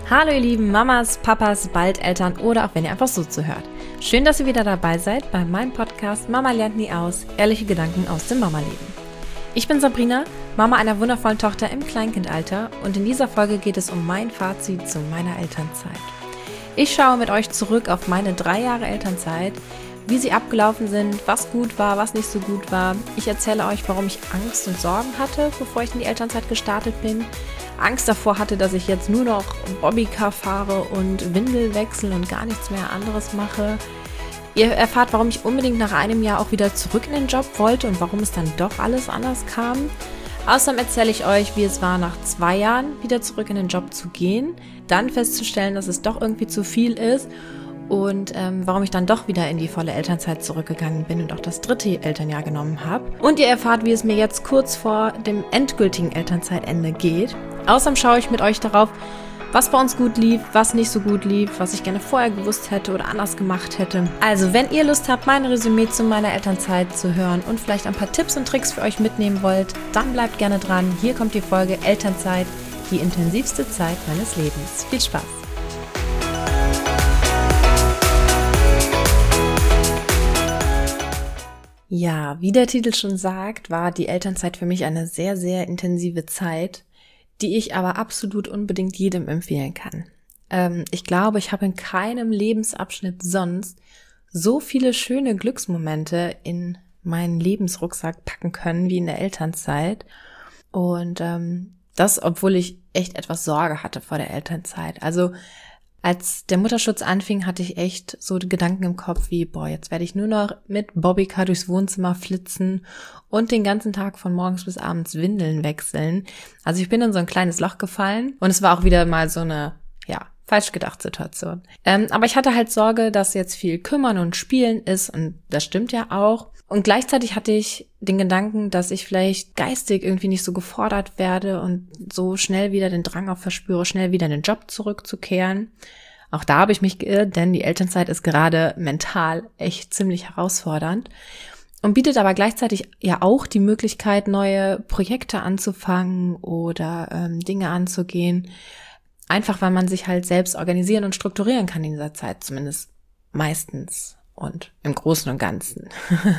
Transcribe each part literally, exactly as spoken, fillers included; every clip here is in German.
Hallo ihr lieben Mamas, Papas, bald Eltern oder auch wenn ihr einfach so zuhört. Schön, dass ihr wieder dabei seid bei meinem Podcast Mama lernt nie aus, ehrliche Gedanken aus dem Mama-Leben. Ich bin Sabrina, Mama einer wundervollen Tochter im Kleinkindalter und in dieser Folge geht es um mein Fazit zu meiner Elternzeit. Ich schaue mit euch zurück auf meine drei Jahre Elternzeit, wie sie abgelaufen sind, was gut war, was nicht so gut war. Ich erzähle euch, warum ich Angst und Sorgen hatte, bevor ich in die Elternzeit gestartet bin. Angst davor hatte, dass ich jetzt nur noch Bobbycar fahre und Windel wechsle und gar nichts mehr anderes mache. Ihr erfahrt, warum ich unbedingt nach einem Jahr auch wieder zurück in den Job wollte und warum es dann doch alles anders kam. Außerdem erzähle ich euch, wie es war, nach zwei Jahren wieder zurück in den Job zu gehen, dann festzustellen, dass es doch irgendwie zu viel ist und ähm, warum ich dann doch wieder in die volle Elternzeit zurückgegangen bin und auch das dritte Elternjahr genommen habe. Und ihr erfahrt, wie es mir jetzt kurz vor dem endgültigen Elternzeitende geht. Außerdem schaue ich mit euch darauf, was bei uns gut lief, was nicht so gut lief, was ich gerne vorher gewusst hätte oder anders gemacht hätte. Also, wenn ihr Lust habt, mein Resümee zu meiner Elternzeit zu hören und vielleicht ein paar Tipps und Tricks für euch mitnehmen wollt, dann bleibt gerne dran. Hier kommt die Folge Elternzeit, die intensivste Zeit meines Lebens. Viel Spaß! Ja, wie der Titel schon sagt, war die Elternzeit für mich eine sehr, sehr intensive Zeit, die ich aber absolut unbedingt jedem empfehlen kann. Ähm, ich glaube, ich habe in keinem Lebensabschnitt sonst so viele schöne Glücksmomente in meinen Lebensrucksack packen können wie in der Elternzeit. Und ähm, das, obwohl ich echt etwas Sorge hatte vor der Elternzeit. Also als der Mutterschutz anfing, hatte ich echt so Gedanken im Kopf wie, boah, jetzt werde ich nur noch mit Bobbycar durchs Wohnzimmer flitzen und den ganzen Tag von morgens bis abends Windeln wechseln. Also ich bin in so ein kleines Loch gefallen und es war auch wieder mal so eine, ja, falsch gedacht Situation. Ähm, aber ich hatte halt Sorge, dass jetzt viel Kümmern und Spielen ist und das stimmt ja auch. Und gleichzeitig hatte ich den Gedanken, dass ich vielleicht geistig irgendwie nicht so gefordert werde und so schnell wieder den Drang auch verspüre, schnell wieder in den Job zurückzukehren. Auch da habe ich mich geirrt, denn die Elternzeit ist gerade mental echt ziemlich herausfordernd und bietet aber gleichzeitig ja auch die Möglichkeit, neue Projekte anzufangen oder ähm, Dinge anzugehen. Einfach, weil man sich halt selbst organisieren und strukturieren kann in dieser Zeit, zumindest meistens. Und im Großen und Ganzen.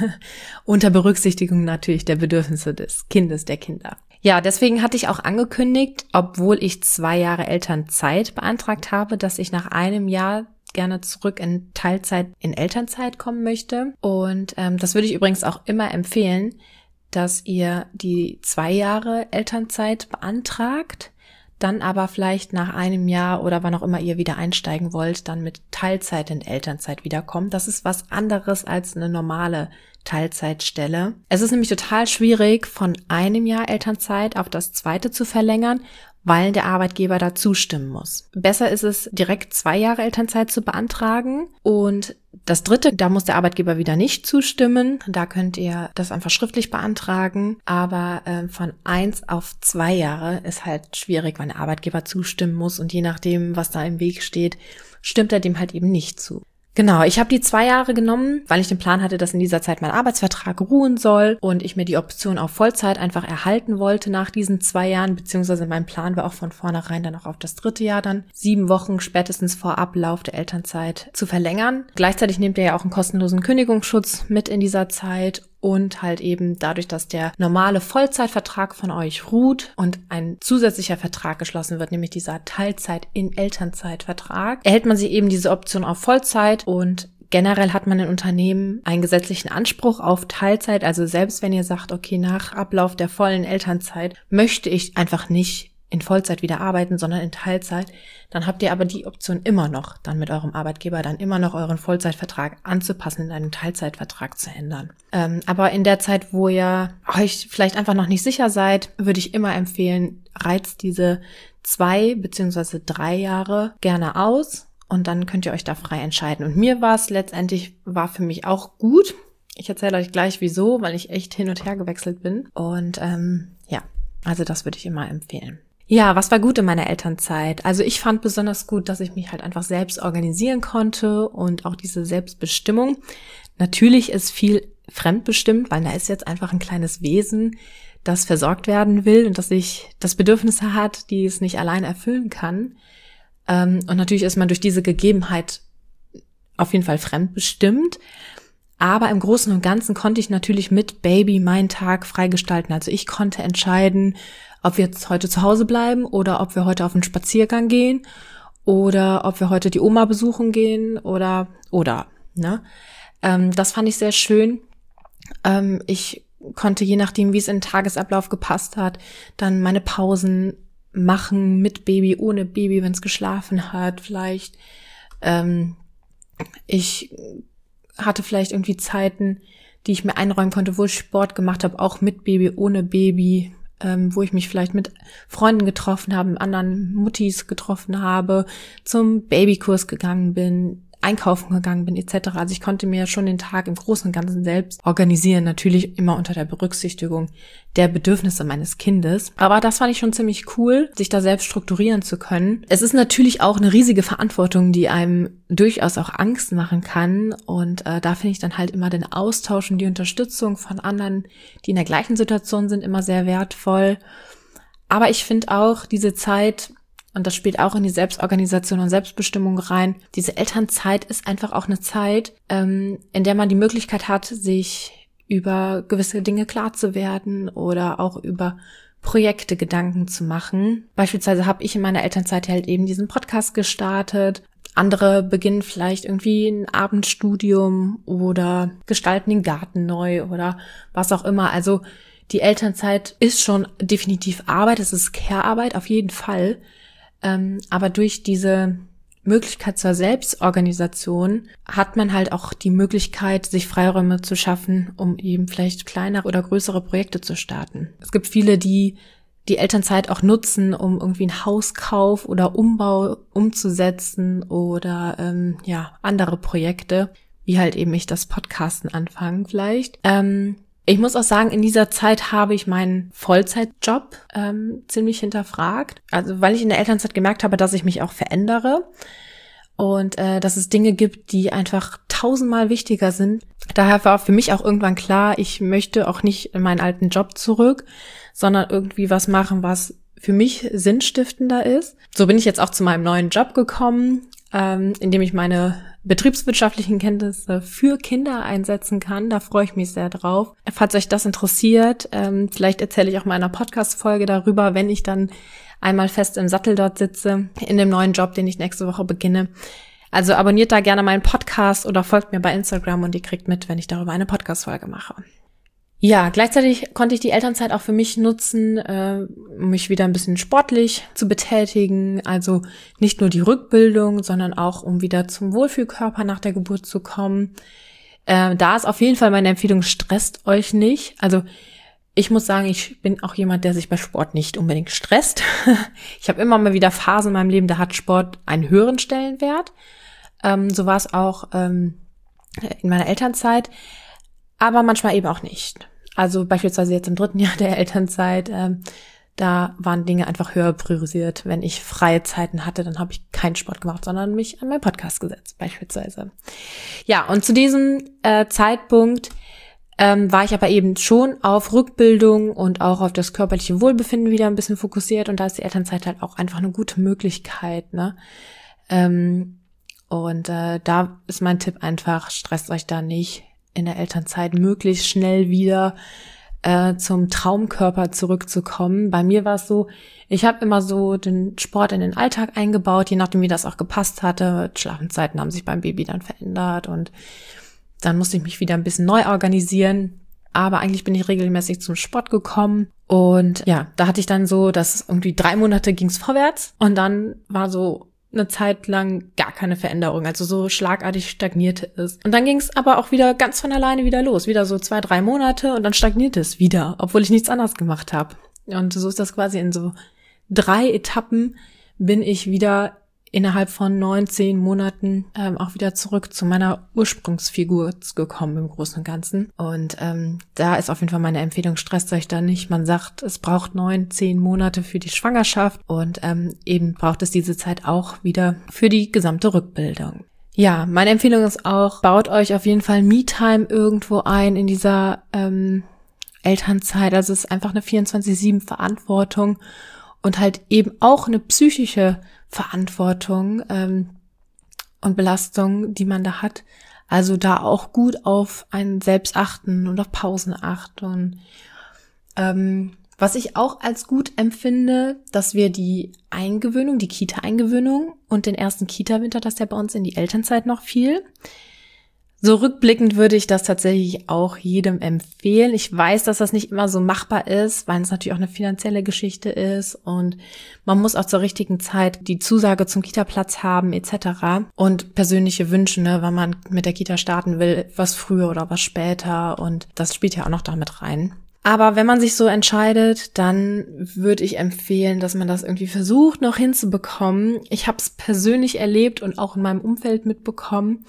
Unter Berücksichtigung natürlich der Bedürfnisse des Kindes, der Kinder. Ja, deswegen hatte ich auch angekündigt, obwohl ich zwei Jahre Elternzeit beantragt habe, dass ich nach einem Jahr gerne zurück in Teilzeit, in Elternzeit kommen möchte. Und ähm, das würde ich übrigens auch immer empfehlen, dass ihr die zwei Jahre Elternzeit beantragt, dann aber vielleicht nach einem Jahr oder wann auch immer ihr wieder einsteigen wollt, dann mit Teilzeit in Elternzeit wiederkommt. Das ist was anderes als eine normale Teilzeitstelle. Es ist nämlich total schwierig, von einem Jahr Elternzeit auf das zweite zu verlängern, weil der Arbeitgeber da zustimmen muss. Besser ist es, direkt zwei Jahre Elternzeit zu beantragen und das dritte, da muss der Arbeitgeber wieder nicht zustimmen. Da könnt ihr das einfach schriftlich beantragen. Aber äh, von eins auf zwei Jahre ist halt schwierig, weil der Arbeitgeber zustimmen muss. Und je nachdem, was da im Weg steht, stimmt er dem halt eben nicht zu. Genau, ich habe die zwei Jahre genommen, weil ich den Plan hatte, dass in dieser Zeit mein Arbeitsvertrag ruhen soll und ich mir die Option auf Vollzeit einfach erhalten wollte nach diesen zwei Jahren, beziehungsweise mein Plan war auch von vornherein dann auch auf das dritte Jahr dann, sieben Wochen spätestens vor Ablauf der Elternzeit zu verlängern. Gleichzeitig nehmt ihr ja auch einen kostenlosen Kündigungsschutz mit in dieser Zeit. Und halt eben dadurch, dass der normale Vollzeitvertrag von euch ruht und ein zusätzlicher Vertrag geschlossen wird, nämlich dieser Teilzeit in Elternzeitvertrag, erhält man sich eben diese Option auf Vollzeit und generell hat man in Unternehmen einen gesetzlichen Anspruch auf Teilzeit. Also selbst wenn ihr sagt, okay, nach Ablauf der vollen Elternzeit möchte ich einfach nicht in Vollzeit wieder arbeiten, sondern in Teilzeit, dann habt ihr aber die Option immer noch, dann mit eurem Arbeitgeber dann immer noch euren Vollzeitvertrag anzupassen, in einen Teilzeitvertrag zu ändern. Ähm, aber in der Zeit, wo ihr euch vielleicht einfach noch nicht sicher seid, würde ich immer empfehlen, reizt diese zwei beziehungsweise drei Jahre gerne aus und dann könnt ihr euch da frei entscheiden. Und mir war es letztendlich, war für mich auch gut. Ich erzähle euch gleich wieso, weil ich echt hin und her gewechselt bin. Und ähm, ja, also das würde ich immer empfehlen. Ja, was war gut in meiner Elternzeit? Also ich fand besonders gut, dass ich mich halt einfach selbst organisieren konnte und auch diese Selbstbestimmung. Natürlich ist viel fremdbestimmt, weil da ist jetzt einfach ein kleines Wesen, das versorgt werden will und das sich das Bedürfnisse hat, die es nicht allein erfüllen kann. Ähm, und natürlich ist man durch diese Gegebenheit auf jeden Fall fremdbestimmt. Aber im Großen und Ganzen konnte ich natürlich mit Baby meinen Tag freigestalten. Also ich konnte entscheiden, ob wir jetzt heute zu Hause bleiben oder ob wir heute auf einen Spaziergang gehen oder ob wir heute die Oma besuchen gehen oder, oder, ne? Ähm, das fand ich sehr schön. Ähm, ich konnte, je nachdem, wie es in den Tagesablauf gepasst hat, dann meine Pausen machen mit Baby, ohne Baby, wenn es geschlafen hat, vielleicht. Ähm, ich hatte vielleicht irgendwie Zeiten, die ich mir einräumen konnte, wo ich Sport gemacht habe, auch mit Baby, ohne Baby, ähm, wo ich mich vielleicht mit Freunden getroffen habe, mit anderen Muttis getroffen habe, zum Babykurs gegangen bin, einkaufen gegangen bin, et cetera. Also ich konnte mir schon den Tag im Großen und Ganzen selbst organisieren, natürlich immer unter der Berücksichtigung der Bedürfnisse meines Kindes. Aber das fand ich schon ziemlich cool, sich da selbst strukturieren zu können. Es ist natürlich auch eine riesige Verantwortung, die einem durchaus auch Angst machen kann. Und äh, da finde ich dann halt immer den Austausch und die Unterstützung von anderen, die in der gleichen Situation sind, immer sehr wertvoll. Aber ich finde auch diese Zeit, und das spielt auch in die Selbstorganisation und Selbstbestimmung rein, diese Elternzeit ist einfach auch eine Zeit, ähm, in der man die Möglichkeit hat, sich über gewisse Dinge klar zu werden oder auch über Projekte Gedanken zu machen. Beispielsweise habe ich in meiner Elternzeit halt eben diesen Podcast gestartet. Andere beginnen vielleicht irgendwie ein Abendstudium oder gestalten den Garten neu oder was auch immer. Also die Elternzeit ist schon definitiv Arbeit, es ist Care-Arbeit, auf jeden Fall. Ähm, aber durch diese Möglichkeit zur Selbstorganisation hat man halt auch die Möglichkeit, sich Freiräume zu schaffen, um eben vielleicht kleinere oder größere Projekte zu starten. Es gibt viele, die die Elternzeit auch nutzen, um irgendwie einen Hauskauf oder Umbau umzusetzen oder ähm, ja andere Projekte, wie halt eben ich das Podcasten anfangen vielleicht. Ähm, Ich muss auch sagen, in dieser Zeit habe ich meinen Vollzeitjob ähm, ziemlich hinterfragt. Also weil ich in der Elternzeit gemerkt habe, dass ich mich auch verändere und äh, dass es Dinge gibt, die einfach tausendmal wichtiger sind. Daher war für mich auch irgendwann klar, ich möchte auch nicht in meinen alten Job zurück, sondern irgendwie was machen, was für mich sinnstiftender ist. So bin ich jetzt auch zu meinem neuen Job gekommen, ähm, in dem ich meine betriebswirtschaftlichen Kenntnisse für Kinder einsetzen kann. Da freue ich mich sehr drauf. Falls euch das interessiert, ähm, vielleicht erzähle ich auch mal in einer Podcast-Folge darüber, wenn ich dann einmal fest im Sattel dort sitze, in dem neuen Job, den ich nächste Woche beginne. Also abonniert da gerne meinen Podcast oder folgt mir bei Instagram und ihr kriegt mit, wenn ich darüber eine Podcast-Folge mache. Ja, gleichzeitig konnte ich die Elternzeit auch für mich nutzen, äh, um mich wieder ein bisschen sportlich zu betätigen. Also nicht nur die Rückbildung, sondern auch, um wieder zum Wohlfühlkörper nach der Geburt zu kommen. Äh, da ist auf jeden Fall meine Empfehlung, stresst euch nicht. Also ich muss sagen, ich bin auch jemand, der sich bei Sport nicht unbedingt stresst. Ich habe immer mal wieder Phasen in meinem Leben, da hat Sport einen höheren Stellenwert. Ähm, so war es auch ähm, in meiner Elternzeit, aber manchmal eben auch nicht. Also beispielsweise jetzt im dritten Jahr der Elternzeit, ähm, da waren Dinge einfach höher priorisiert. Wenn ich freie Zeiten hatte, dann habe ich keinen Sport gemacht, sondern mich an meinen Podcast gesetzt beispielsweise. Ja, und zu diesem äh, Zeitpunkt ähm, war ich aber eben schon auf Rückbildung und auch auf das körperliche Wohlbefinden wieder ein bisschen fokussiert. Und da ist die Elternzeit halt auch einfach eine gute Möglichkeit, ne? Ähm, und äh, da ist mein Tipp einfach, stresst euch da nicht, in der Elternzeit möglichst schnell wieder äh, zum Traumkörper zurückzukommen. Bei mir war es so, ich habe immer so den Sport in den Alltag eingebaut, je nachdem wie das auch gepasst hatte. Schlafenszeiten haben sich beim Baby dann verändert und dann musste ich mich wieder ein bisschen neu organisieren. Aber eigentlich bin ich regelmäßig zum Sport gekommen und ja, da hatte ich dann so, dass irgendwie drei Monate ging's vorwärts und dann war so eine Zeit lang gar keine Veränderung, also so schlagartig stagnierte es. Und dann ging es aber auch wieder ganz von alleine wieder los, wieder so zwei, drei Monate und dann stagnierte es wieder, obwohl ich nichts anderes gemacht habe. Und so ist das quasi in so drei Etappen bin ich wieder innerhalb von neun, zehn Monaten ähm, auch wieder zurück zu meiner Ursprungsfigur gekommen im Großen und Ganzen. Und ähm, da ist auf jeden Fall meine Empfehlung, stresst euch da nicht. Man sagt, es braucht neun, zehn Monate für die Schwangerschaft und ähm, eben braucht es diese Zeit auch wieder für die gesamte Rückbildung. Ja, meine Empfehlung ist auch, baut euch auf jeden Fall Me-Time irgendwo ein in dieser ähm, Elternzeit. Also es ist einfach eine vierundzwanzig sieben Verantwortung und halt eben auch eine psychische Verantwortung ähm, und Belastung, die man da hat. Also da auch gut auf ein Selbst achten und auf Pausen achten. Ähm, was ich auch als gut empfinde, dass wir die Eingewöhnung, die Kita-Eingewöhnung und den ersten Kita-Winter, dass der bei uns in die Elternzeit noch fiel. So rückblickend würde ich das tatsächlich auch jedem empfehlen. Ich weiß, dass das nicht immer so machbar ist, weil es natürlich auch eine finanzielle Geschichte ist und man muss auch zur richtigen Zeit die Zusage zum Kita-Platz haben et cetera. Und persönliche Wünsche, ne, wann man mit der Kita starten will, was früher oder was später, und das spielt ja auch noch damit rein. Aber wenn man sich so entscheidet, dann würde ich empfehlen, dass man das irgendwie versucht noch hinzubekommen. Ich habe es persönlich erlebt und auch in meinem Umfeld mitbekommen.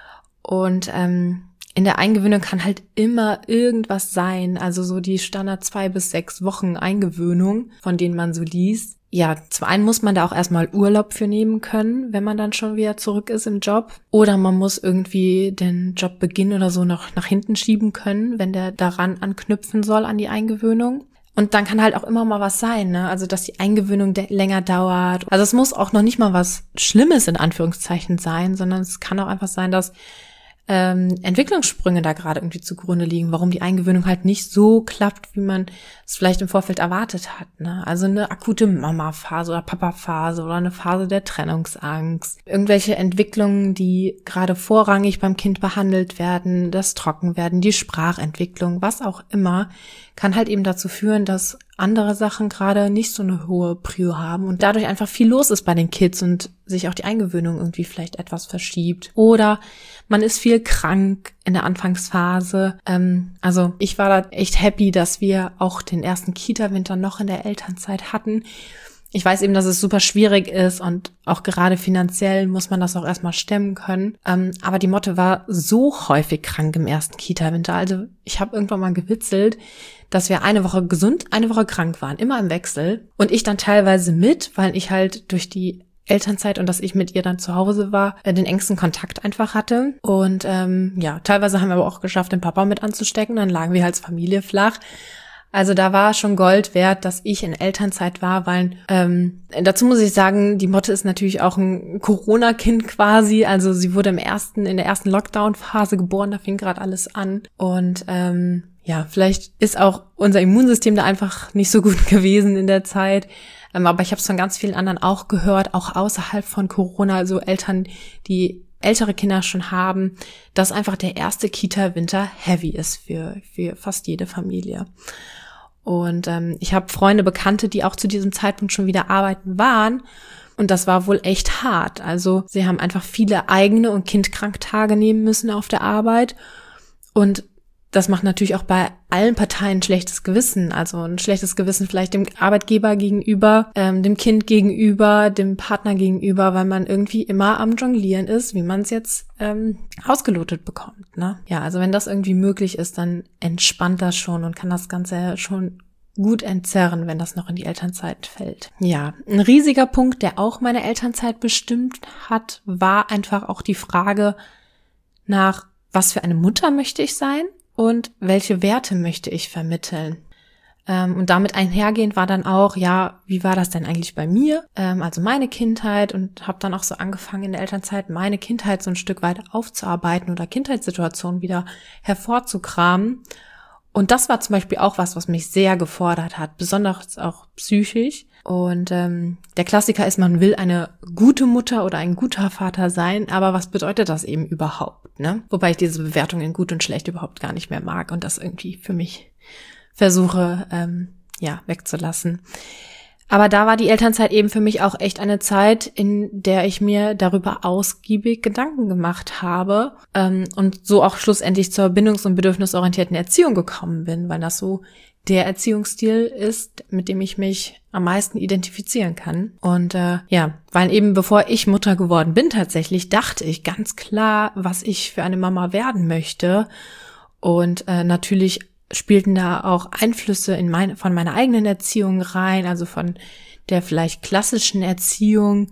Und ähm, in der Eingewöhnung kann halt immer irgendwas sein. Also so die Standard zwei bis sechs Wochen Eingewöhnung, von denen man so liest. Ja, zum einen muss man da auch erstmal Urlaub für nehmen können, wenn man dann schon wieder zurück ist im Job. Oder man muss irgendwie den Jobbeginn oder so noch nach hinten schieben können, wenn der daran anknüpfen soll an die Eingewöhnung. Und dann kann halt auch immer mal was sein, ne? Also, dass die Eingewöhnung de- länger dauert. Also, es muss auch noch nicht mal was Schlimmes in Anführungszeichen sein, sondern es kann auch einfach sein, dass ähm, Entwicklungssprünge da gerade irgendwie zugrunde liegen, warum die Eingewöhnung halt nicht so klappt, wie man es vielleicht im Vorfeld erwartet hat, ne? Also eine akute Mama-Phase oder Papa-Phase oder eine Phase der Trennungsangst. Irgendwelche Entwicklungen, die gerade vorrangig beim Kind behandelt werden, das Trockenwerden, die Sprachentwicklung, was auch immer, kann halt eben dazu führen, dass andere Sachen gerade nicht so eine hohe Prio haben und dadurch einfach viel los ist bei den Kids und sich auch die Eingewöhnung irgendwie vielleicht etwas verschiebt. Oder man ist viel krank in der Anfangsphase. Ähm, also ich war da echt happy, dass wir auch den ersten Kita-Winter noch in der Elternzeit hatten. Ich weiß eben, dass es super schwierig ist und auch gerade finanziell muss man das auch erstmal stemmen können. Ähm, aber die Motte war so häufig krank im ersten Kita-Winter. Also ich habe irgendwann mal gewitzelt, dass wir eine Woche gesund, eine Woche krank waren, immer im Wechsel. Und ich dann teilweise mit, weil ich halt durch die Elternzeit und dass ich mit ihr dann zu Hause war, äh, den engsten Kontakt einfach hatte. Und ähm, ja, teilweise haben wir aber auch geschafft, den Papa mit anzustecken. Dann lagen wir als Familie flach. Also da war schon Gold wert, dass ich in Elternzeit war, weil ähm, dazu muss ich sagen, die Motte ist natürlich auch ein Corona-Kind quasi. Also sie wurde im ersten, in der ersten Lockdown-Phase geboren, da fing gerade alles an. Und ähm, ja, vielleicht ist auch unser Immunsystem da einfach nicht so gut gewesen in der Zeit. Ähm, aber ich habe es von ganz vielen anderen auch gehört, auch außerhalb von Corona, also Eltern, die ältere Kinder schon haben, dass einfach der erste Kita-Winter heavy ist für, für fast jede Familie. Und ähm, ich habe Freunde, Bekannte, die auch zu diesem Zeitpunkt schon wieder arbeiten waren. Und das war wohl echt hart. Also sie haben einfach viele eigene und Kindkranktage nehmen müssen auf der Arbeit. Und das macht natürlich auch bei allen Parteien ein schlechtes Gewissen. Also ein schlechtes Gewissen vielleicht dem Arbeitgeber gegenüber, ähm, dem Kind gegenüber, dem Partner gegenüber, weil man irgendwie immer am Jonglieren ist, wie man es jetzt ähm, ausgelotet bekommt, ne? Ja, also wenn das irgendwie möglich ist, dann entspannt das schon und kann das Ganze schon gut entzerren, wenn das noch in die Elternzeit fällt. Ja, ein riesiger Punkt, der auch meine Elternzeit bestimmt hat, war einfach auch die Frage nach, was für eine Mutter möchte ich sein? Und welche Werte möchte ich vermitteln? Ähm, und damit einhergehend war dann auch, ja, wie war das denn eigentlich bei mir? Ähm, also meine Kindheit, und habe dann auch so angefangen in der Elternzeit, meine Kindheit so ein Stück weit aufzuarbeiten oder Kindheitssituationen wieder hervorzukramen. Und das war zum Beispiel auch was, was mich sehr gefordert hat, besonders auch psychisch. Und ähm, der Klassiker ist, man will eine gute Mutter oder ein guter Vater sein, aber was bedeutet das eben überhaupt, ne? Wobei ich diese Bewertung in gut und schlecht überhaupt gar nicht mehr mag und das irgendwie für mich versuche, ähm, ja, wegzulassen. Aber da war die Elternzeit eben für mich auch echt eine Zeit, in der ich mir darüber ausgiebig Gedanken gemacht habe ähm, und so auch schlussendlich zur bindungs- und bedürfnisorientierten Erziehung gekommen bin, weil das so der Erziehungsstil ist, mit dem ich mich am meisten identifizieren kann. Und äh, ja, weil eben bevor ich Mutter geworden bin tatsächlich, dachte ich ganz klar, was ich für eine Mama werden möchte. Und äh, natürlich spielten da auch Einflüsse in meine, von meiner eigenen Erziehung rein, also von der vielleicht klassischen Erziehung,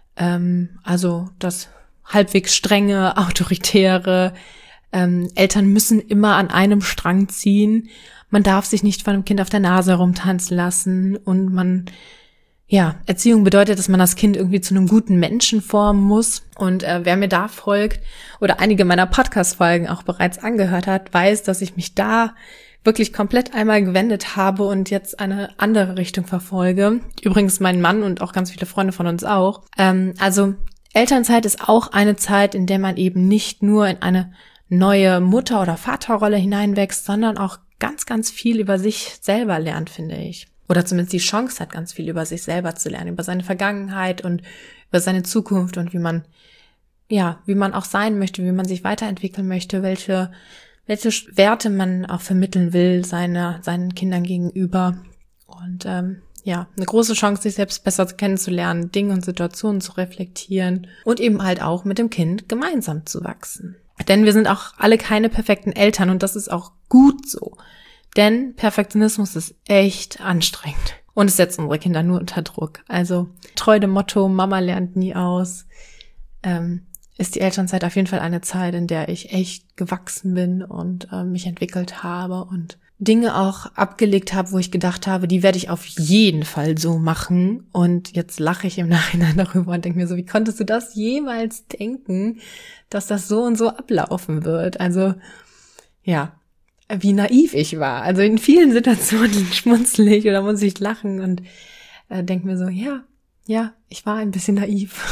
ähm, also das halbwegs strenge, autoritäre, ähm, Eltern müssen immer an einem Strang ziehen, man darf sich nicht von einem Kind auf der Nase rumtanzen lassen und man, Ja, Erziehung bedeutet, dass man das Kind irgendwie zu einem guten Menschen formen muss. Und äh, wer mir da folgt oder einige meiner Podcast-Folgen auch bereits angehört hat, weiß, dass ich mich da wirklich komplett einmal gewendet habe und jetzt eine andere Richtung verfolge. Übrigens mein Mann und auch ganz viele Freunde von uns auch. Ähm, also Elternzeit ist auch eine Zeit, in der man eben nicht nur in eine neue Mutter- oder Vaterrolle hineinwächst, sondern auch ganz, ganz viel über sich selber lernt, finde ich. Oder zumindest die Chance hat, ganz viel über sich selber zu lernen, über seine Vergangenheit und über seine Zukunft und wie man, ja, wie man auch sein möchte, wie man sich weiterentwickeln möchte, welche, welche Werte man auch vermitteln will, seiner, seinen Kindern gegenüber. Und, ähm, ja, eine große Chance, sich selbst besser kennenzulernen, Dinge und Situationen zu reflektieren und eben halt auch mit dem Kind gemeinsam zu wachsen. Denn wir sind auch alle keine perfekten Eltern und das ist auch gut so. Denn Perfektionismus ist echt anstrengend. Und es setzt unsere Kinder nur unter Druck. Also treu dem Motto, Mama lernt nie aus, ähm, ist die Elternzeit auf jeden Fall eine Zeit, in der ich echt gewachsen bin und äh, mich entwickelt habe und Dinge auch abgelegt habe, wo ich gedacht habe, die werde ich auf jeden Fall so machen. Und jetzt lache ich im Nachhinein darüber und denke mir so, wie konntest du das jemals denken, dass das so und so ablaufen wird? Also ja, wie naiv ich war. Also in vielen Situationen schmunzle ich oder muss ich lachen und äh, denke mir so, ja, ja, ich war ein bisschen naiv.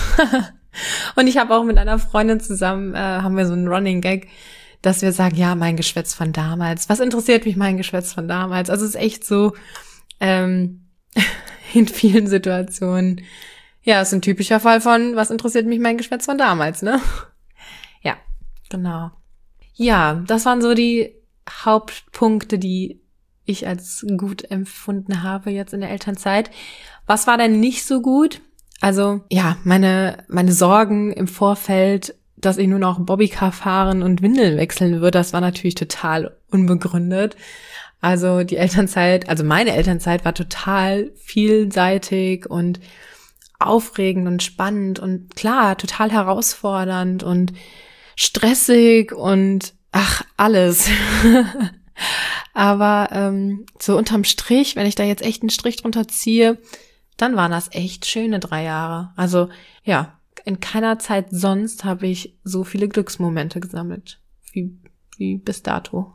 Und ich habe auch mit einer Freundin zusammen, äh, haben wir so einen Running Gag, dass wir sagen, ja, mein Geschwätz von damals. Was interessiert mich mein Geschwätz von damals? Also es ist echt so, ähm, in vielen Situationen, ja, es ist ein typischer Fall von, was interessiert mich mein Geschwätz von damals, ne? Ja, genau. Ja, das waren so die Hauptpunkte, die ich als gut empfunden habe jetzt in der Elternzeit. Was war denn nicht so gut? Also, ja, meine, meine Sorgen im Vorfeld, dass ich nur noch Bobbycar fahren und Windeln wechseln würde, das war natürlich total unbegründet. Also die Elternzeit, also meine Elternzeit war total vielseitig und aufregend und spannend und klar, total herausfordernd und stressig und ach, alles. Aber ähm, so unterm Strich, wenn ich da jetzt echt einen Strich drunter ziehe, dann waren das echt schöne drei Jahre. Also ja, in keiner Zeit sonst habe ich so viele Glücksmomente gesammelt wie, wie bis dato.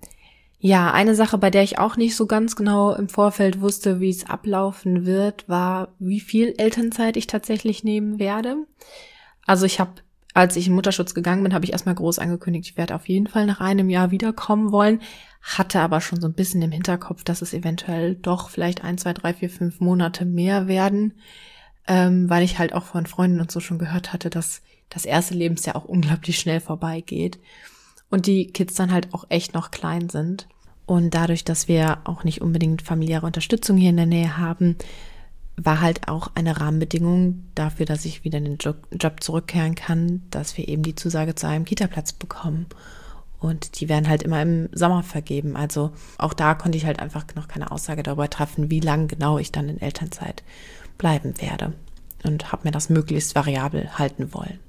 Ja, eine Sache, bei der ich auch nicht so ganz genau im Vorfeld wusste, wie es ablaufen wird, war, wie viel Elternzeit ich tatsächlich nehmen werde. Also ich habe, als ich in Mutterschutz gegangen bin, habe ich erstmal groß angekündigt, ich werde auf jeden Fall nach einem Jahr wiederkommen wollen, hatte aber schon so ein bisschen im Hinterkopf, dass es eventuell doch vielleicht ein, zwei, drei, vier, fünf Monate mehr werden, ähm, weil ich halt auch von Freunden und so schon gehört hatte, dass das erste Lebensjahr auch unglaublich schnell vorbeigeht und die Kids dann halt auch echt noch klein sind. Und dadurch, dass wir auch nicht unbedingt familiäre Unterstützung hier in der Nähe haben, war halt auch eine Rahmenbedingung dafür, dass ich wieder in den Job, Job zurückkehren kann, dass wir eben die Zusage zu einem Kita-Platz bekommen. Und die werden halt immer im Sommer vergeben. Also auch da konnte ich halt einfach noch keine Aussage darüber treffen, wie lang genau ich dann in Elternzeit bleiben werde. Und habe mir das möglichst variabel halten wollen.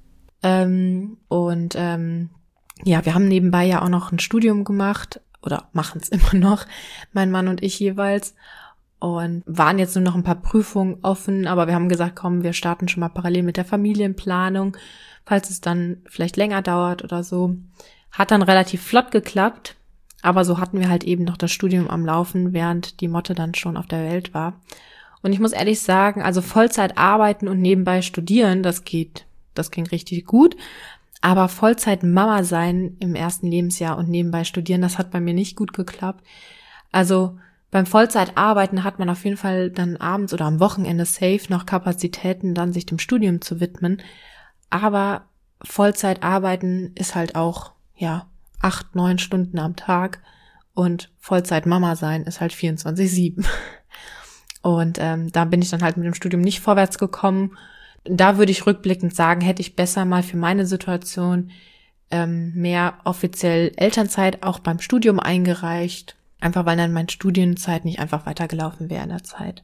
Ähm, und ähm, ja, wir haben nebenbei ja auch noch ein Studium gemacht oder machen es immer noch, mein Mann und ich jeweils. Und waren jetzt nur noch ein paar Prüfungen offen, aber wir haben gesagt, komm, wir starten schon mal parallel mit der Familienplanung, falls es dann vielleicht länger dauert oder so. Hat dann relativ flott geklappt, aber so hatten wir halt eben noch das Studium am Laufen, während die Motte dann schon auf der Welt war. Und ich muss ehrlich sagen, also Vollzeit arbeiten und nebenbei studieren, das geht, das ging richtig gut. Aber Vollzeit Mama sein im ersten Lebensjahr und nebenbei studieren, das hat bei mir nicht gut geklappt. Also beim Vollzeitarbeiten hat man auf jeden Fall dann abends oder am Wochenende safe noch Kapazitäten, dann sich dem Studium zu widmen. Aber Vollzeitarbeiten ist halt auch, ja, acht, neun Stunden am Tag und Vollzeit-Mama sein ist halt vierundzwanzig sieben. Und ähm, da bin ich dann halt mit dem Studium nicht vorwärts gekommen. Da würde ich rückblickend sagen, hätte ich besser mal für meine Situation ähm, mehr offiziell Elternzeit auch beim Studium eingereicht. Einfach weil dann meine Studienzeit nicht einfach weitergelaufen wäre in der Zeit.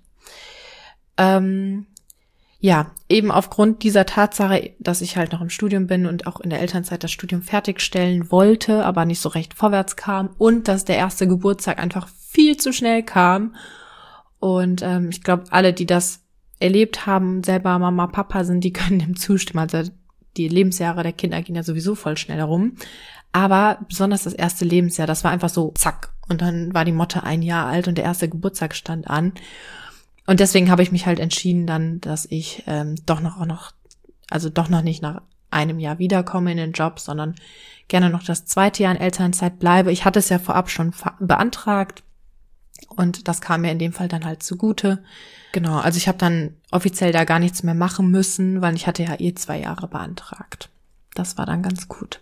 Ähm, ja, eben aufgrund dieser Tatsache, dass ich halt noch im Studium bin und auch in der Elternzeit das Studium fertigstellen wollte, aber nicht so recht vorwärts kam und dass der erste Geburtstag einfach viel zu schnell kam Und ähm, ich glaube, alle, die das erlebt haben, selber Mama, Papa sind, die können dem zustimmen. Also die Lebensjahre der Kinder gehen ja sowieso voll schnell herum. Aber besonders das erste Lebensjahr, das war einfach so zack. Und dann war die Motte ein Jahr alt und der erste Geburtstag stand an. Und deswegen habe ich mich halt entschieden dann, dass ich ähm, doch noch auch noch, also doch noch nicht nach einem Jahr wiederkomme in den Job, sondern gerne noch das zweite Jahr in Elternzeit bleibe. Ich hatte es ja vorab schon beantragt und das kam mir in dem Fall dann halt zugute. Genau, also ich habe dann offiziell da gar nichts mehr machen müssen, weil ich hatte ja eh zwei Jahre beantragt. Das war dann ganz gut.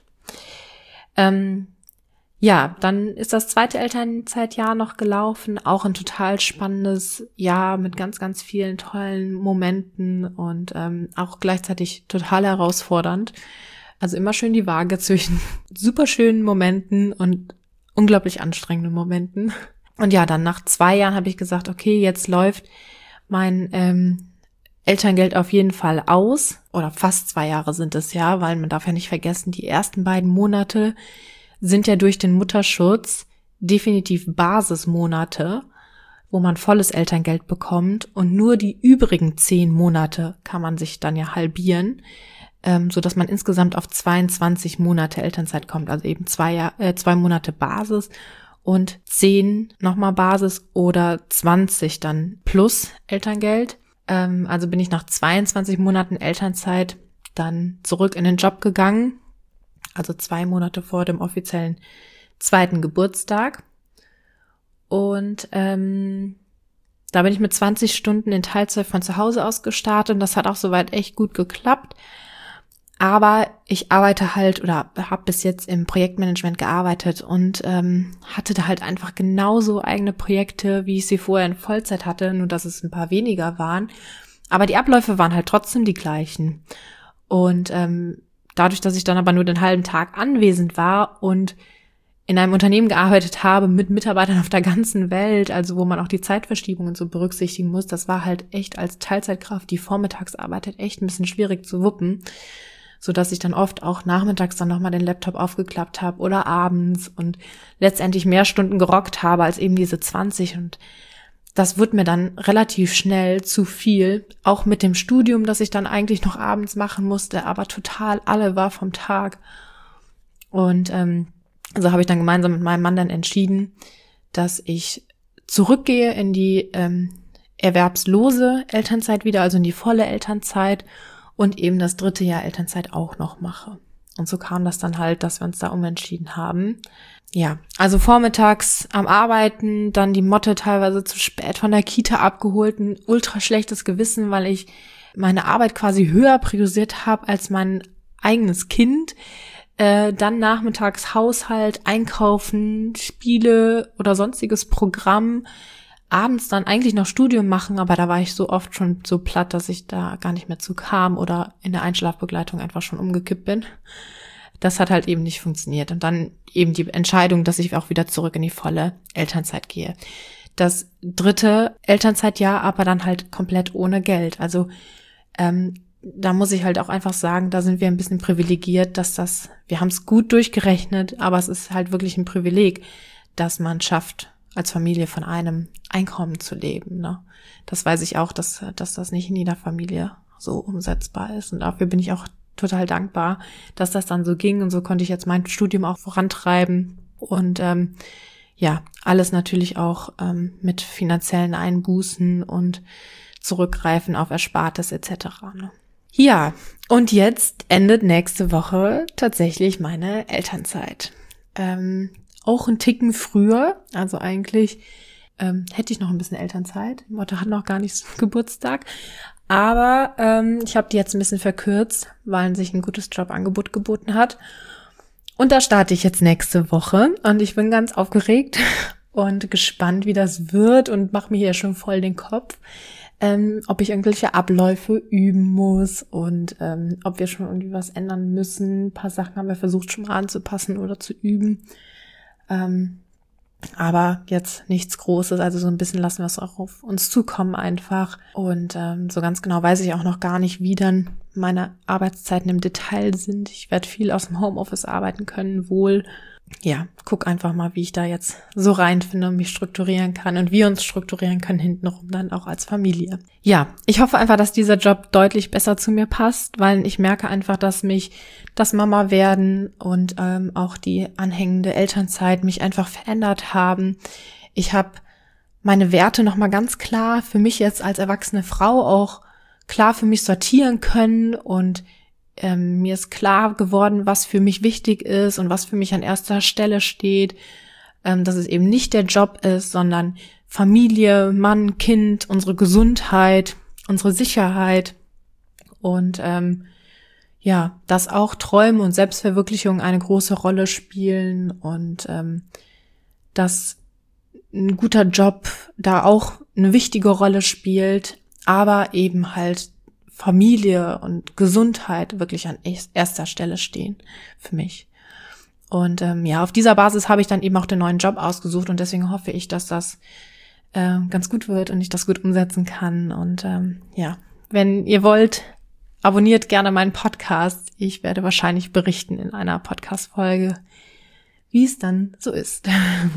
Ähm, ja, dann ist das zweite Elternzeitjahr noch gelaufen. Auch ein total spannendes Jahr mit ganz, ganz vielen tollen Momenten und ähm, auch gleichzeitig total herausfordernd. Also immer schön die Waage zwischen super schönen Momenten und unglaublich anstrengenden Momenten. Und ja, dann nach zwei Jahren habe ich gesagt, okay, jetzt läuft mein ähm, Elterngeld auf jeden Fall aus. Oder fast zwei Jahre sind es ja, weil man darf ja nicht vergessen, die ersten beiden Monate sind ja durch den Mutterschutz definitiv Basismonate, wo man volles Elterngeld bekommt. Und nur die übrigen zehn Monate kann man sich dann ja halbieren, ähm, so dass man insgesamt auf zweiundzwanzig Monate Elternzeit kommt. Also eben zwei, Jahr, äh, zwei Monate Basis und zehn nochmal Basis oder zwanzig dann plus Elterngeld. Ähm, also bin ich nach zweiundzwanzig Monaten Elternzeit dann zurück in den Job gegangen. Also zwei Monate vor dem offiziellen zweiten Geburtstag. Und ähm, da bin ich mit zwanzig Stunden in Teilzeit von zu Hause aus gestartet und das hat auch soweit echt gut geklappt. Aber ich arbeite halt oder habe bis jetzt im Projektmanagement gearbeitet und ähm, hatte da halt einfach genauso eigene Projekte, wie ich sie vorher in Vollzeit hatte, nur dass es ein paar weniger waren. Aber die Abläufe waren halt trotzdem die gleichen. Und ähm, dadurch, dass ich dann aber nur den halben Tag anwesend war und in einem Unternehmen gearbeitet habe mit Mitarbeitern auf der ganzen Welt, also wo man auch die Zeitverschiebungen so berücksichtigen muss, das war halt echt als Teilzeitkraft, die vormittags arbeitet, echt ein bisschen schwierig zu wuppen, so dass ich dann oft auch nachmittags dann nochmal den Laptop aufgeklappt habe oder abends und letztendlich mehr Stunden gerockt habe als eben diese zwanzig und das wurde mir dann relativ schnell zu viel, auch mit dem Studium, das ich dann eigentlich noch abends machen musste, aber total alle war vom Tag. Und ähm, so habe ich dann gemeinsam mit meinem Mann dann entschieden, dass ich zurückgehe in die ähm, erwerbslose Elternzeit wieder, also in die volle Elternzeit und eben das dritte Jahr Elternzeit auch noch mache. Und so kam das dann halt, dass wir uns da umentschieden haben. Ja, also vormittags am Arbeiten, dann die Motte teilweise zu spät von der Kita abgeholt, ein ultra schlechtes Gewissen, weil ich meine Arbeit quasi höher priorisiert habe als mein eigenes Kind. Äh, dann nachmittags Haushalt, Einkaufen, Spiele oder sonstiges Programm. Abends dann eigentlich noch Studium machen, aber da war ich so oft schon so platt, dass ich da gar nicht mehr zu kam oder in der Einschlafbegleitung einfach schon umgekippt bin. Das hat halt eben nicht funktioniert. Und dann eben die Entscheidung, dass ich auch wieder zurück in die volle Elternzeit gehe. Das dritte Elternzeitjahr aber dann halt komplett ohne Geld. Also ähm, da muss ich halt auch einfach sagen, da sind wir ein bisschen privilegiert, dass das, wir haben es gut durchgerechnet, aber es ist halt wirklich ein Privileg, dass man schafft, als Familie von einem Einkommen zu leben. Ne? Das weiß ich auch, dass, dass das nicht in jeder Familie so umsetzbar ist. Und dafür bin ich auch total dankbar, dass das dann so ging. Und so konnte ich jetzt mein Studium auch vorantreiben. Und ähm, ja, alles natürlich auch ähm, mit finanziellen Einbußen und Zurückgreifen auf Erspartes et cetera. Ne? Ja, und jetzt endet nächste Woche tatsächlich meine Elternzeit. Ähm, auch ein Ticken früher, also eigentlich ähm, hätte ich noch ein bisschen Elternzeit. Die Mutter hat noch gar nicht Geburtstag, aber ähm, ich habe die jetzt ein bisschen verkürzt, weil sich ein gutes Jobangebot geboten hat. Und da starte ich jetzt nächste Woche und ich bin ganz aufgeregt und gespannt, wie das wird und mache mir hier schon voll den Kopf, ähm, ob ich irgendwelche Abläufe üben muss und ähm, ob wir schon irgendwie was ändern müssen. Ein paar Sachen haben wir versucht schon mal anzupassen oder zu üben. Ähm, aber jetzt nichts Großes, also so ein bisschen lassen wir es auch auf uns zukommen einfach. Und ähm, so ganz genau weiß ich auch noch gar nicht, wie dann meine Arbeitszeiten im Detail sind. Ich werde viel aus dem Homeoffice arbeiten können, wohl. ja, guck einfach mal, wie ich da jetzt so reinfinde und mich strukturieren kann und wir uns strukturieren können hintenrum dann auch als Familie. Ja, ich hoffe einfach, dass dieser Job deutlich besser zu mir passt, weil ich merke einfach, dass mich das Mama werden und ähm, auch die anhängende Elternzeit mich einfach verändert haben. Ich habe meine Werte nochmal ganz klar für mich jetzt als erwachsene Frau auch klar für mich sortieren können und Ähm, mir ist klar geworden, was für mich wichtig ist und was für mich an erster Stelle steht, ähm, dass es eben nicht der Job ist, sondern Familie, Mann, Kind, unsere Gesundheit, unsere Sicherheit und ähm, ja, dass auch Träume und Selbstverwirklichung eine große Rolle spielen und ähm, dass ein guter Job da auch eine wichtige Rolle spielt, aber eben halt Familie und Gesundheit wirklich an erster Stelle stehen für mich. Und ähm, ja, auf dieser Basis habe ich dann eben auch den neuen Job ausgesucht und deswegen hoffe ich, dass das äh, ganz gut wird und ich das gut umsetzen kann. Und ähm, ja, wenn ihr wollt, abonniert gerne meinen Podcast. Ich werde wahrscheinlich berichten in einer Podcast-Folge, wie es dann so ist.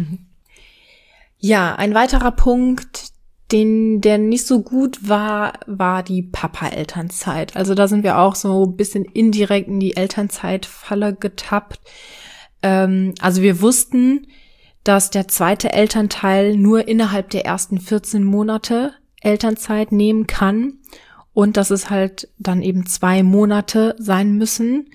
Ja, ein weiterer Punkt, den, der nicht so gut war, war die Papa-Elternzeit. Also da sind wir auch so ein bisschen indirekt in die Elternzeitfalle getappt. Ähm, also wir wussten, dass der zweite Elternteil nur innerhalb der ersten vierzehn Monate Elternzeit nehmen kann und dass es halt dann eben zwei Monate sein müssen.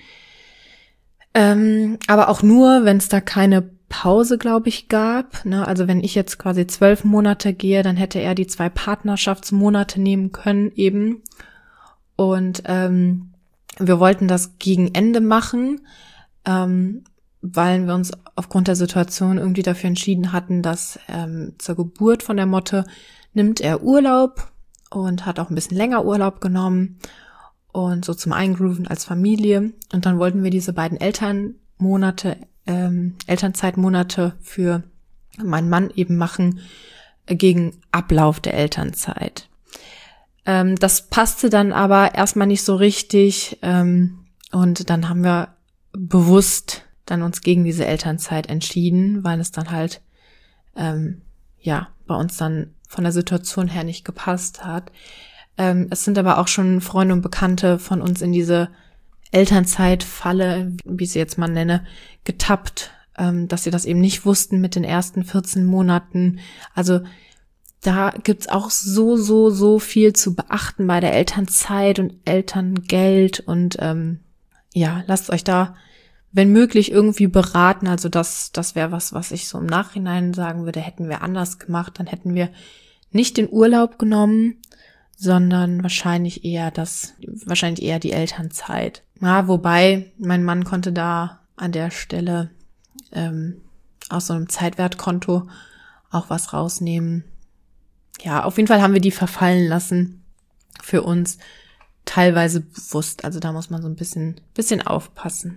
Ähm, aber auch nur, wenn es da keine Pause, glaube ich, gab. Ne? Also wenn ich jetzt quasi zwölf Monate gehe, dann hätte er die zwei Partnerschaftsmonate nehmen können eben. Und ähm, wir wollten das gegen Ende machen, ähm, weil wir uns aufgrund der Situation irgendwie dafür entschieden hatten, dass ähm, zur Geburt von der Motte nimmt er Urlaub und hat auch ein bisschen länger Urlaub genommen und so zum Eingrooven als Familie. Und dann wollten wir diese beiden Elternmonate Ähm, Elternzeitmonate für meinen Mann eben machen äh, gegen Ablauf der Elternzeit. Ähm, das passte dann aber erstmal nicht so richtig ähm, und dann haben wir bewusst dann uns gegen diese Elternzeit entschieden, weil es dann halt ähm, ja bei uns dann von der Situation her nicht gepasst hat. Ähm, es sind aber auch schon Freunde und Bekannte von uns in diese Elternzeitfalle, wie ich sie jetzt mal nenne, getappt, ähm, dass sie das eben nicht wussten mit den ersten vierzehn Monaten. Also da gibt's auch so, so, so viel zu beachten bei der Elternzeit und Elterngeld und ähm, ja, lasst euch da, wenn möglich, irgendwie beraten. Also das, das wäre was, was ich so im Nachhinein sagen würde, hätten wir anders gemacht, dann hätten wir nicht den Urlaub genommen, sondern wahrscheinlich eher das, wahrscheinlich eher die Elternzeit. Ja, wobei mein Mann konnte da an der Stelle ähm, aus so einem Zeitwertkonto auch was rausnehmen. Ja, auf jeden Fall haben wir die verfallen lassen für uns, teilweise bewusst. Also da muss man so ein bisschen, bisschen aufpassen.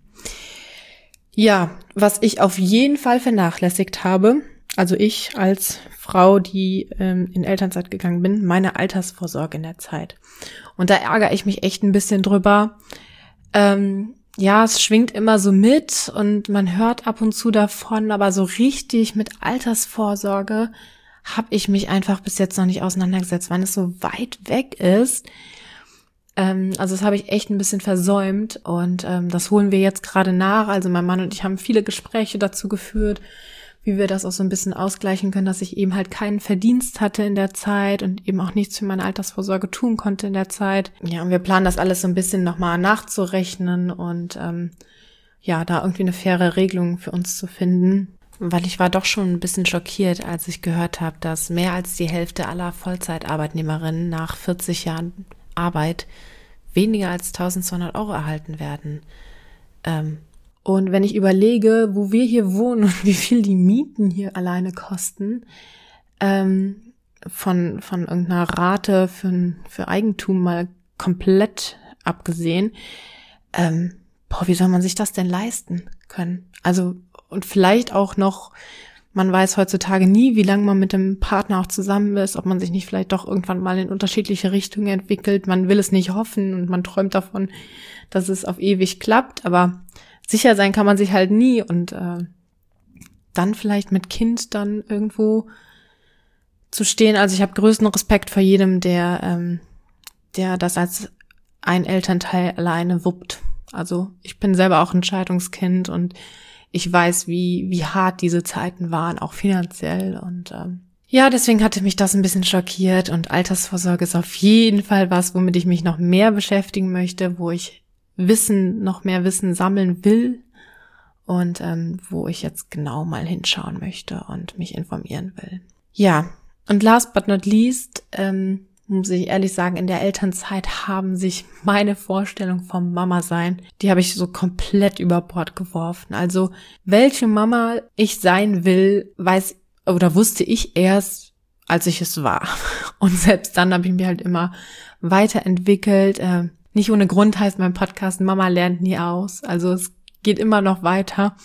Ja, was ich auf jeden Fall vernachlässigt habe, also ich als Frau, die ähm, in Elternzeit gegangen bin, meine Altersvorsorge in der Zeit. Und da ärgere ich mich echt ein bisschen drüber. Ähm, ja, es schwingt immer so mit und man hört ab und zu davon, aber so richtig mit Altersvorsorge habe ich mich einfach bis jetzt noch nicht auseinandergesetzt, weil es so weit weg ist. Ähm, also das habe ich echt ein bisschen versäumt und ähm, das holen wir jetzt gerade nach. Also mein Mann und ich haben viele Gespräche dazu geführt, wie wir das auch so ein bisschen ausgleichen können, dass ich eben halt keinen Verdienst hatte in der Zeit und eben auch nichts für meine Altersvorsorge tun konnte in der Zeit. Ja, und wir planen das alles so ein bisschen nochmal nachzurechnen und ähm, ja, da irgendwie eine faire Regelung für uns zu finden. Weil ich war doch schon ein bisschen schockiert, als ich gehört habe, dass mehr als die Hälfte aller Vollzeitarbeitnehmerinnen nach vierzig Jahren Arbeit weniger als eintausendzweihundert Euro erhalten werden. Ähm, Und wenn ich überlege, wo wir hier wohnen und wie viel die Mieten hier alleine kosten, ähm, von von irgendeiner Rate für, für Eigentum mal komplett abgesehen, ähm, boah, wie soll man sich das denn leisten können? Also, und vielleicht auch noch, man weiß heutzutage nie, wie lange man mit dem Partner auch zusammen ist, ob man sich nicht vielleicht doch irgendwann mal in unterschiedliche Richtungen entwickelt. Man will es nicht hoffen und man träumt davon, dass es auf ewig klappt, aber sicher sein kann man sich halt nie und äh, dann vielleicht mit Kind dann irgendwo zu stehen. Also ich habe größten Respekt vor jedem, der ähm, der das als ein Elternteil alleine wuppt. Also ich bin selber auch ein Scheidungskind und ich weiß, wie wie hart diese Zeiten waren, auch finanziell. Und ähm, ja, deswegen hatte mich das ein bisschen schockiert. Und Altersvorsorge ist auf jeden Fall was, womit ich mich noch mehr beschäftigen möchte, wo ich Wissen, noch mehr Wissen sammeln will und ähm, wo ich jetzt genau mal hinschauen möchte und mich informieren will. Ja, und last but not least, ähm, muss ich ehrlich sagen, in der Elternzeit haben sich meine Vorstellungen vom Mama-Sein, die habe ich so komplett über Bord geworfen. Also, welche Mama ich sein will, weiß oder wusste ich erst, als ich es war. Und selbst dann habe ich mich halt immer weiterentwickelt. Äh, nicht ohne Grund heißt mein Podcast Mama lernt nie aus. Also es geht immer noch weiter.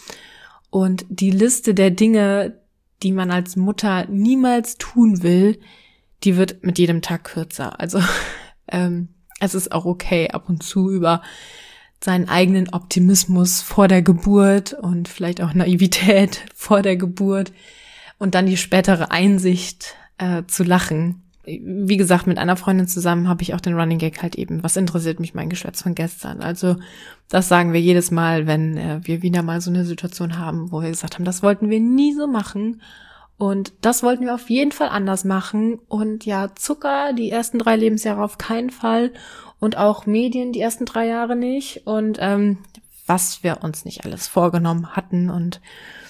Und die Liste der Dinge, die man als Mutter niemals tun will, die wird mit jedem Tag kürzer. Also ähm, es ist auch okay, ab und zu über seinen eigenen Optimismus vor der Geburt und vielleicht auch Naivität vor der Geburt und dann die spätere Einsicht äh, zu lachen. Wie gesagt, mit einer Freundin zusammen habe ich auch den Running Gag halt eben, was interessiert mich mein Geschwätz von gestern? Also das sagen wir jedes Mal, wenn äh, wir wieder mal so eine Situation haben, wo wir gesagt haben, das wollten wir nie so machen und das wollten wir auf jeden Fall anders machen und ja, Zucker die ersten drei Lebensjahre auf keinen Fall und auch Medien die ersten drei Jahre nicht und ähm, was wir uns nicht alles vorgenommen hatten und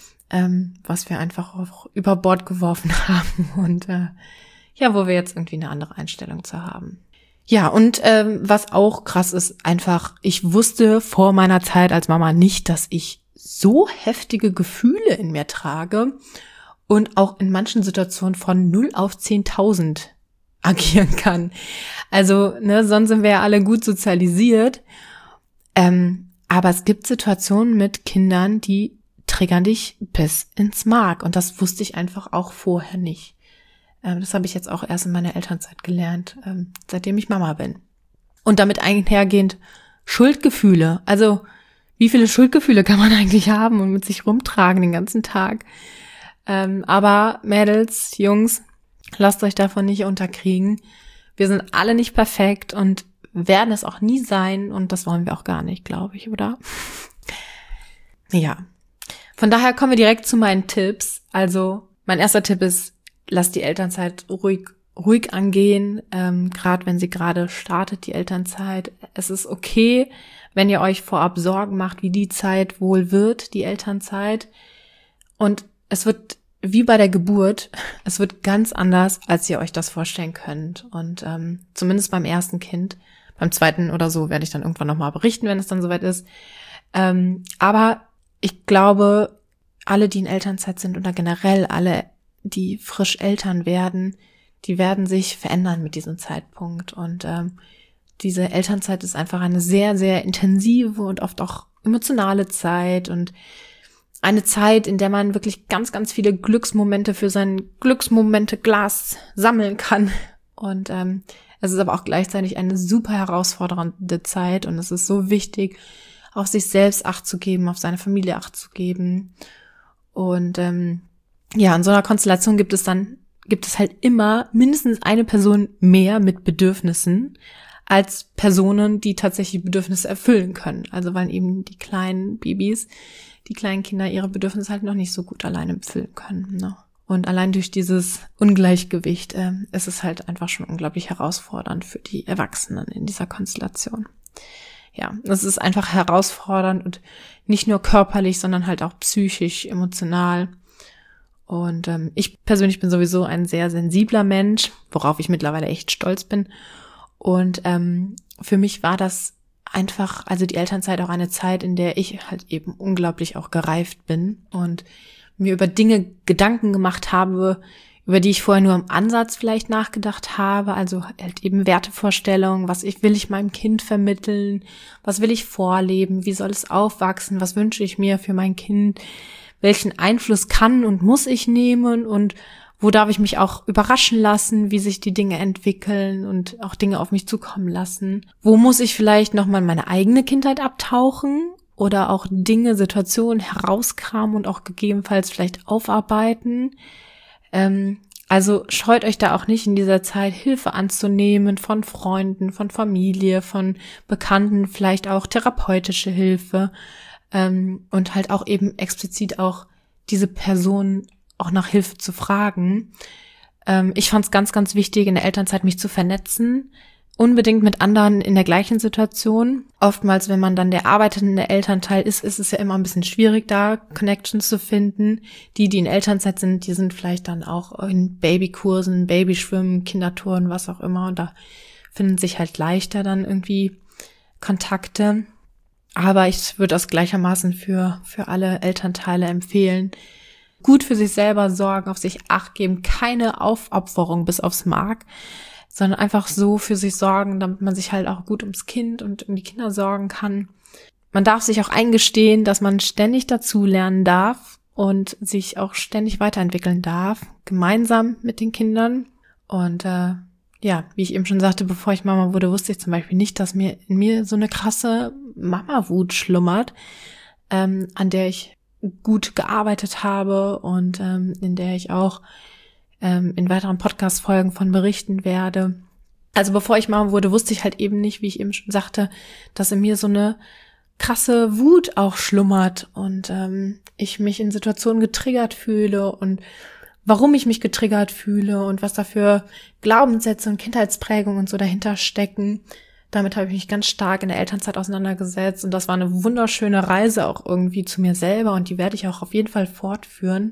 ähm, was wir einfach auch über Bord geworfen haben und äh, ja, wo wir jetzt irgendwie eine andere Einstellung zu haben. Ja, und ähm, was auch krass ist, einfach, ich wusste vor meiner Zeit als Mama nicht, dass ich so heftige Gefühle in mir trage und auch in manchen Situationen von null auf zehntausend agieren kann. Also, ne, sonst sind wir ja alle gut sozialisiert. Ähm, aber es gibt Situationen mit Kindern, die triggern dich bis ins Mark. Und das wusste ich einfach auch vorher nicht. Das habe ich jetzt auch erst in meiner Elternzeit gelernt, seitdem ich Mama bin. Und damit einhergehend Schuldgefühle. Also wie viele Schuldgefühle kann man eigentlich haben und mit sich rumtragen den ganzen Tag? Aber Mädels, Jungs, lasst euch davon nicht unterkriegen. Wir sind alle nicht perfekt und werden es auch nie sein. Und das wollen wir auch gar nicht, glaube ich, oder? Ja. Von daher kommen wir direkt zu meinen Tipps. Also mein erster Tipp ist, lasst die Elternzeit ruhig ruhig angehen, ähm, gerade wenn sie gerade startet, die Elternzeit. Es ist okay, wenn ihr euch vorab Sorgen macht, wie die Zeit wohl wird, die Elternzeit. Und es wird wie bei der Geburt, es wird ganz anders, als ihr euch das vorstellen könnt. Und ähm, zumindest beim ersten Kind, beim zweiten oder so werde ich dann irgendwann nochmal berichten, wenn es dann soweit ist. Ähm, aber ich glaube, alle, die in Elternzeit sind oder generell alle, die frisch Eltern werden, die werden sich verändern mit diesem Zeitpunkt. Und ähm, diese Elternzeit ist einfach eine sehr, sehr intensive und oft auch emotionale Zeit und eine Zeit, in der man wirklich ganz, ganz viele Glücksmomente für sein Glücksmomente-Glas sammeln kann. Und ähm, es ist aber auch gleichzeitig eine super herausfordernde Zeit und es ist so wichtig, auf sich selbst Acht zu geben, auf seine Familie Acht zu geben. Und ähm, ja, in so einer Konstellation gibt es dann, gibt es halt immer mindestens eine Person mehr mit Bedürfnissen als Personen, die tatsächlich Bedürfnisse erfüllen können. Also weil eben die kleinen Babys, die kleinen Kinder ihre Bedürfnisse halt noch nicht so gut alleine erfüllen können. Ne? Und allein durch dieses Ungleichgewicht äh, ist es halt einfach schon unglaublich herausfordernd für die Erwachsenen in dieser Konstellation. Ja, es ist einfach herausfordernd und nicht nur körperlich, sondern halt auch psychisch, emotional. Und ähm, ich persönlich bin sowieso ein sehr sensibler Mensch, worauf ich mittlerweile echt stolz bin. Und ähm, für mich war das einfach, also die Elternzeit auch eine Zeit, in der ich halt eben unglaublich auch gereift bin und mir über Dinge Gedanken gemacht habe, über die ich vorher nur im Ansatz vielleicht nachgedacht habe. Also halt eben Wertevorstellungen, was ich will ich meinem Kind vermitteln, was will ich vorleben, wie soll es aufwachsen, was wünsche ich mir für mein Kind, welchen Einfluss kann und muss ich nehmen und wo darf ich mich auch überraschen lassen, wie sich die Dinge entwickeln und auch Dinge auf mich zukommen lassen. Wo muss ich vielleicht nochmal in meine eigene Kindheit abtauchen oder auch Dinge, Situationen herauskramen und auch gegebenenfalls vielleicht aufarbeiten. Ähm, also scheut euch da auch nicht in dieser Zeit Hilfe anzunehmen von Freunden, von Familie, von Bekannten, vielleicht auch therapeutische Hilfe ähm, und halt auch eben explizit auch diese Person auch nach Hilfe zu fragen. Ähm, ich fand es ganz, ganz wichtig, in der Elternzeit mich zu vernetzen, unbedingt mit anderen in der gleichen Situation. Oftmals, wenn man dann der arbeitende Elternteil ist, ist es ja immer ein bisschen schwierig, da Connections zu finden. Die, die in Elternzeit sind, die sind vielleicht dann auch in Babykursen, Babyschwimmen, Kindertouren, was auch immer. Und da finden sich halt leichter dann irgendwie Kontakte. Aber ich würde das gleichermaßen für, für alle Elternteile empfehlen. Gut für sich selber sorgen, auf sich Acht geben, keine Aufopferung bis aufs Mark, sondern einfach so für sich sorgen, damit man sich halt auch gut ums Kind und um die Kinder sorgen kann. Man darf sich auch eingestehen, dass man ständig dazulernen darf und sich auch ständig weiterentwickeln darf, gemeinsam mit den Kindern. Und äh, ja, wie ich eben schon sagte, bevor ich Mama wurde, wusste ich zum Beispiel nicht, dass mir in mir so eine krasse Mama-Wut schlummert, ähm, an der ich gut gearbeitet habe und ähm, in der ich auch in weiteren Podcast-Folgen von berichten werde. Also bevor ich Mama wurde, wusste ich halt eben nicht, wie ich eben schon sagte, dass in mir so eine krasse Wut auch schlummert und ähm, ich mich in Situationen getriggert fühle und warum ich mich getriggert fühle und was da für Glaubenssätze und Kindheitsprägungen und so dahinter stecken. Damit habe ich mich ganz stark in der Elternzeit auseinandergesetzt und das war eine wunderschöne Reise auch irgendwie zu mir selber und die werde ich auch auf jeden Fall fortführen.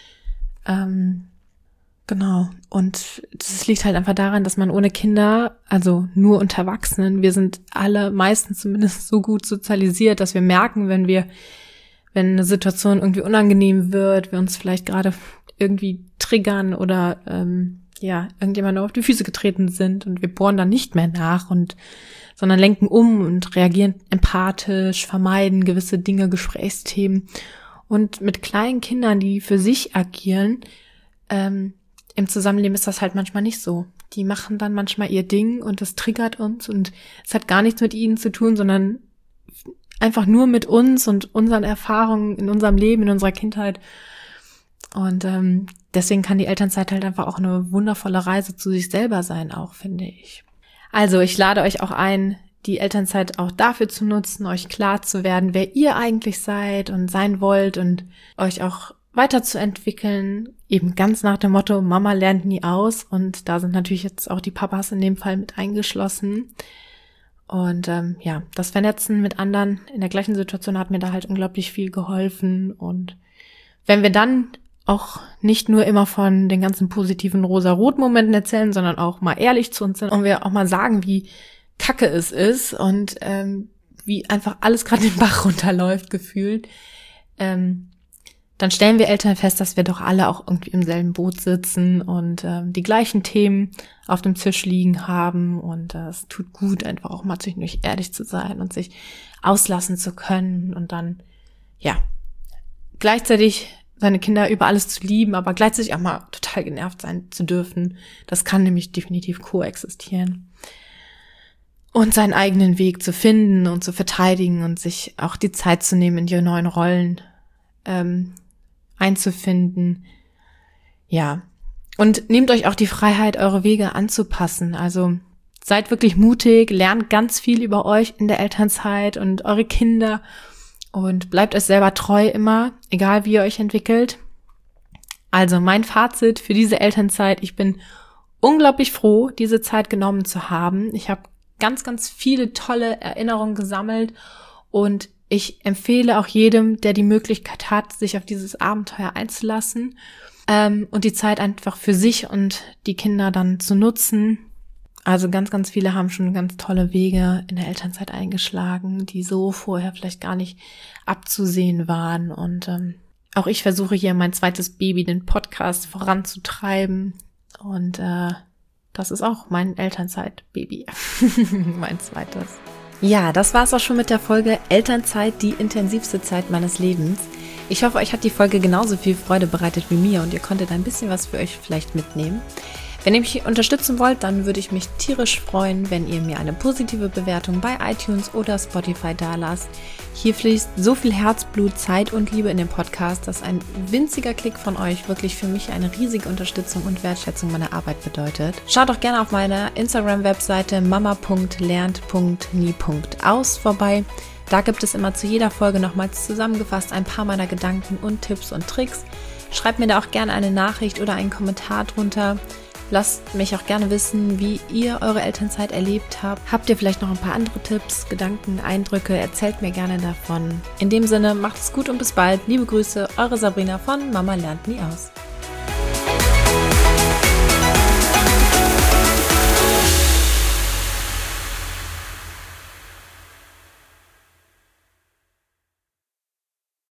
Ähm, Genau. Und das liegt halt einfach daran, dass man ohne Kinder, also nur unter Erwachsenen, wir sind alle meistens zumindest so gut sozialisiert, dass wir merken, wenn wir, wenn eine Situation irgendwie unangenehm wird, wir uns vielleicht gerade irgendwie triggern oder ähm, ja, irgendjemand auf die Füße getreten sind und wir bohren dann nicht mehr nach und sondern lenken um und reagieren empathisch, vermeiden gewisse Dinge, Gesprächsthemen. Und mit kleinen Kindern, die für sich agieren, ähm, im Zusammenleben ist das halt manchmal nicht so. Die machen dann manchmal ihr Ding und das triggert uns und es hat gar nichts mit ihnen zu tun, sondern einfach nur mit uns und unseren Erfahrungen in unserem Leben, in unserer Kindheit. Und ähm, deswegen kann die Elternzeit halt einfach auch eine wundervolle Reise zu sich selber sein, auch, finde ich. Also ich lade euch auch ein, die Elternzeit auch dafür zu nutzen, euch klar zu werden, wer ihr eigentlich seid und sein wollt und euch auch weiterzuentwickeln, eben ganz nach dem Motto, Mama lernt nie aus und da sind natürlich jetzt auch die Papas in dem Fall mit eingeschlossen und ähm, ja, das Vernetzen mit anderen in der gleichen Situation hat mir da halt unglaublich viel geholfen und wenn wir dann auch nicht nur immer von den ganzen positiven rosa-rot-Momenten erzählen, sondern auch mal ehrlich zu uns sind und wir auch mal sagen, wie kacke es ist und ähm, wie einfach alles gerade den Bach runterläuft gefühlt, ähm, dann stellen wir Eltern fest, dass wir doch alle auch irgendwie im selben Boot sitzen und ähm, die gleichen Themen auf dem Tisch liegen haben und äh, es tut gut, einfach auch mal zwischendurch ehrlich zu sein und sich auslassen zu können und dann, ja, gleichzeitig seine Kinder über alles zu lieben, aber gleichzeitig auch mal total genervt sein zu dürfen. Das kann nämlich definitiv koexistieren. Und seinen eigenen Weg zu finden und zu verteidigen und sich auch die Zeit zu nehmen, in die neuen Rollen ähm, einzufinden. Ja. Und nehmt euch auch die Freiheit, eure Wege anzupassen. Also seid wirklich mutig, lernt ganz viel über euch in der Elternzeit und eure Kinder und bleibt euch selber treu immer, egal wie ihr euch entwickelt. Also mein Fazit für diese Elternzeit, ich bin unglaublich froh, diese Zeit genommen zu haben. Ich habe ganz, ganz viele tolle Erinnerungen gesammelt und ich empfehle auch jedem, der die Möglichkeit hat, sich auf dieses Abenteuer einzulassen ähm, und die Zeit einfach für sich und die Kinder dann zu nutzen. Also ganz, ganz viele haben schon ganz tolle Wege in der Elternzeit eingeschlagen, die so vorher vielleicht gar nicht abzusehen waren. Und ähm, auch ich versuche hier mein zweites Baby, den Podcast, voranzutreiben. Und äh, das ist auch mein Elternzeit-Baby, mein zweites. Ja, das war's auch schon mit der Folge Elternzeit, die intensivste Zeit meines Lebens. Ich hoffe, euch hat die Folge genauso viel Freude bereitet wie mir und ihr konntet ein bisschen was für euch vielleicht mitnehmen. Wenn ihr mich unterstützen wollt, dann würde ich mich tierisch freuen, wenn ihr mir eine positive Bewertung bei iTunes oder Spotify dalasst. Hier fließt so viel Herzblut, Zeit und Liebe in den Podcast, dass ein winziger Klick von euch wirklich für mich eine riesige Unterstützung und Wertschätzung meiner Arbeit bedeutet. Schaut doch gerne auf meiner Instagram-Webseite mama punkt lernt punkt nie punkt aus vorbei. Da gibt es immer zu jeder Folge nochmals zusammengefasst ein paar meiner Gedanken und Tipps und Tricks. Schreibt mir da auch gerne eine Nachricht oder einen Kommentar drunter. Lasst mich auch gerne wissen, wie ihr eure Elternzeit erlebt habt. Habt ihr vielleicht noch ein paar andere Tipps, Gedanken, Eindrücke? Erzählt mir gerne davon. In dem Sinne, macht es gut und bis bald. Liebe Grüße, eure Sabrina von Mama lernt nie aus.